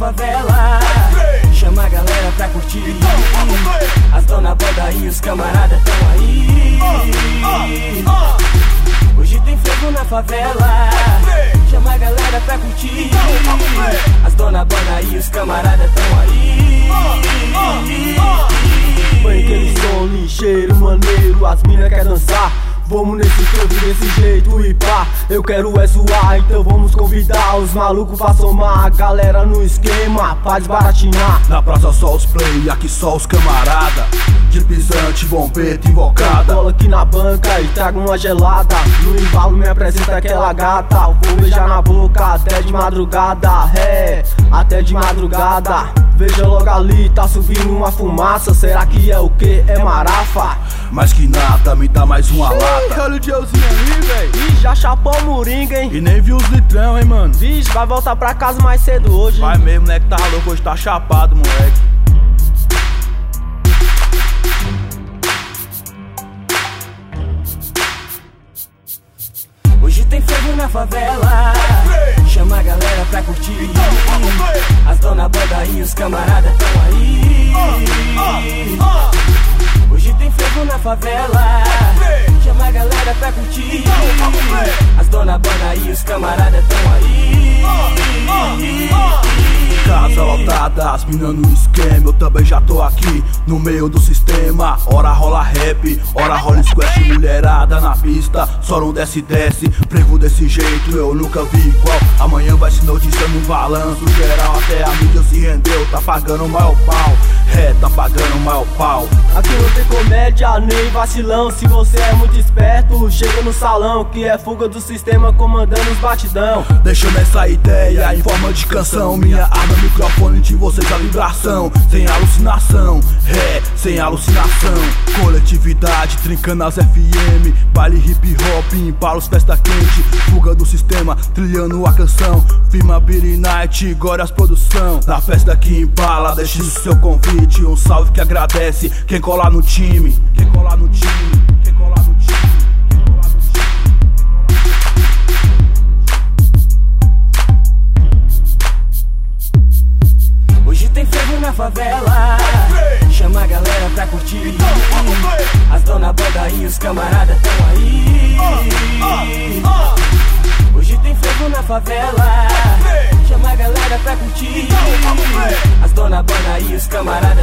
favela, chama a galera pra curtir. As dona banda e os camaradas tão aí. Hoje tem fogo na favela, chama a galera pra curtir. As dona banda e os camaradas tão aí. Põe aquele som ligeiro, maneiro, as mina quer dançar. Vamos nesse clube desse jeito e pá, eu quero é zoar, então vamos convidar os malucos pra somar a galera no esquema, pra desbaratinar. Na praça só os play, aqui só os camarada, de pisante, bombeta invocada. Cola aqui na banca e traga uma gelada, no embalo me apresenta aquela gata. Vou beijar na boca até de madrugada, até de madrugada. Veja logo ali, tá subindo uma fumaça, será que é o que? É marafa? Mais que nada, me dá mais uma lata. Olha o Diozinho aí, véi. Ih, já chapou o moringa, hein? E nem vi os litrão, hein, mano. Vixe, vai voltar pra casa mais cedo hoje. Vai mesmo, né, que tá louco, hoje tá chapado, moleque. Hoje tem fogo na favela, chama a galera pra curtir. As dona banda e os camaradas tão aí. Hoje tem fogo na favela, chama a galera pra curtir. As dona banda e os camaradas tão aí. Casa lotada, as minas no esquema, eu também já tô aqui no meio do sistema. Ora rola rap, ora rola squash, mulherada na pista, só não desce, frevo desse jeito eu nunca vi igual. Amanhã vai se noticiando um balanço geral, até a mídia se rendeu, tá pagando o maior pau. Tá pagando o maior pau. Aqui não tem comédia nem vacilão, se você é muito esperto, chega no salão, que é fuga do sistema comandando os batidão. Deixando essa ideia em forma de canção, minha arma, microfone de vocês a vibração, sem alucinação, sem alucinação. Coletividade, trincando as FM, baile hip hop, empalos, festa quente, fuga do sistema, trilhando a canção. Firma Billy Night, Górias Produção, na festa que embala, deixe o seu convite. Um salve que agradece quem colar no time, quem colar no time, quem colar no time. Hoje tem fogo na favela, chama a galera pra curtir. As dona banda e os camaradas tão aí. Hoje tem fogo na favela, chama a galera pra curtir. As dona banda e os camaradas